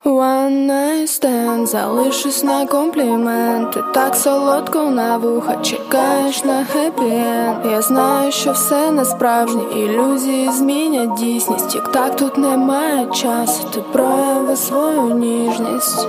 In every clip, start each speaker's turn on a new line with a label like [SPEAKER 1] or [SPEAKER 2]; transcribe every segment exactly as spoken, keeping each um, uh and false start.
[SPEAKER 1] One night stand, залишусь на комплімент. Ти так солодко на вуха, чекаєш на хеппі-енд. Я знаю, що все не справжнє, ілюзії змінять дійсність. Тік-так, тут немає часу, ти прояви свою ніжність.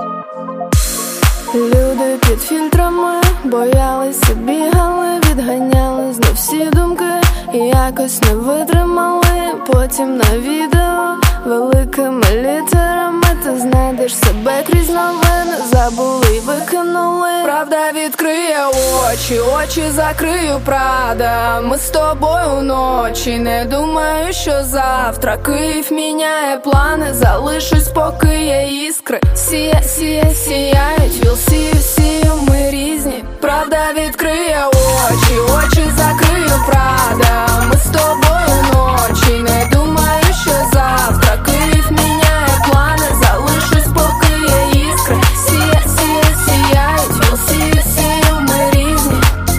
[SPEAKER 1] Люди під фільтрами боялися, бігали, відганяли знов всі думки і якось не витримали. Потім на відео великими літерами ти знайдеш себе крізь новини. Забули й викинули. Правда відкриє очі, очі закрию, правда. Ми з тобою вночі, не думаю, що завтра. Київ міняє плани, залишусь, поки є іскри. Сія, сія, сіяють, we'll see you, see you, ми різні. Правда відкриє очі, очі закрию, правда. Ми з тобою вночі, не думаю, що завтра. Київ міняє плани, залишусь, поки є іскри. Сія, сія, сіяють, we'll see you, see you, ми різні.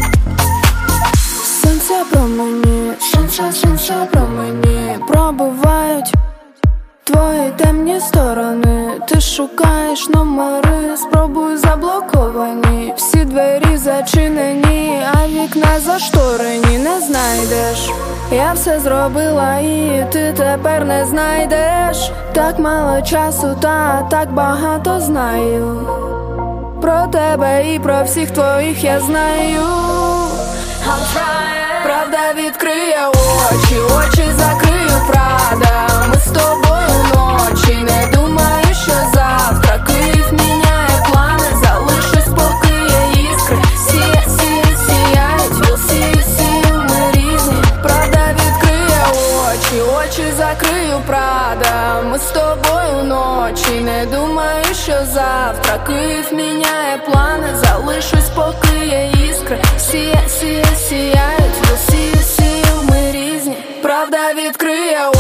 [SPEAKER 1] Сонця промені, сонця, сонця промені пробивають твої темні сторони. Ти шукаєш номери, спробуй заблоковані. Всі двері зачинені, а вікна зашторені. Не знайдеш, я все зробила і ти тепер не знайдеш. Так мало часу, та так багато знаю. Про тебе і про всіх твоїх я знаю. Правда відкриє очі, очі закрию, правда. Ми з тобою вночі, не думаю, що завтра. Київ міняє плани, залишусь, поки є іскри. Сія, сія, сіяють, we'll see you, see you, ми різні. Правда відкриє очі, очі закрию, правда. Ми з тобою вночі, не думаю, що завтра. Київ міняє плани, залишусь, поки є іскри. Сія, сія, сіяють, we'll see you, see you, ми різні. Правда відкриє